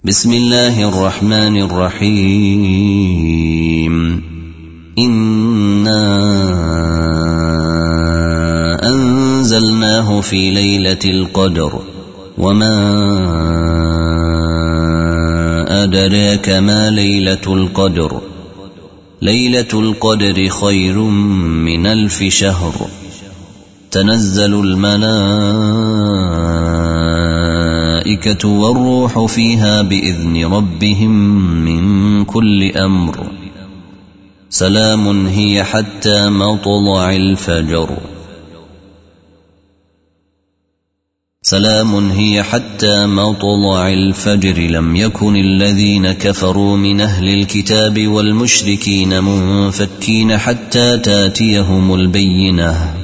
بسم الله الرحمن الرحيم إنا أنزلناه في ليلة القدر وما أدراك ما ليلة القدر ليلة القدر خير من 1000 شهر تنزل الملائكة والروح فيها بإذن ربهم من كل أمر سلام هي حتى مطلع الفجر لم يكن الذين كفروا من أهل الكتاب والمشركين منفكين حتى تاتيهم البينة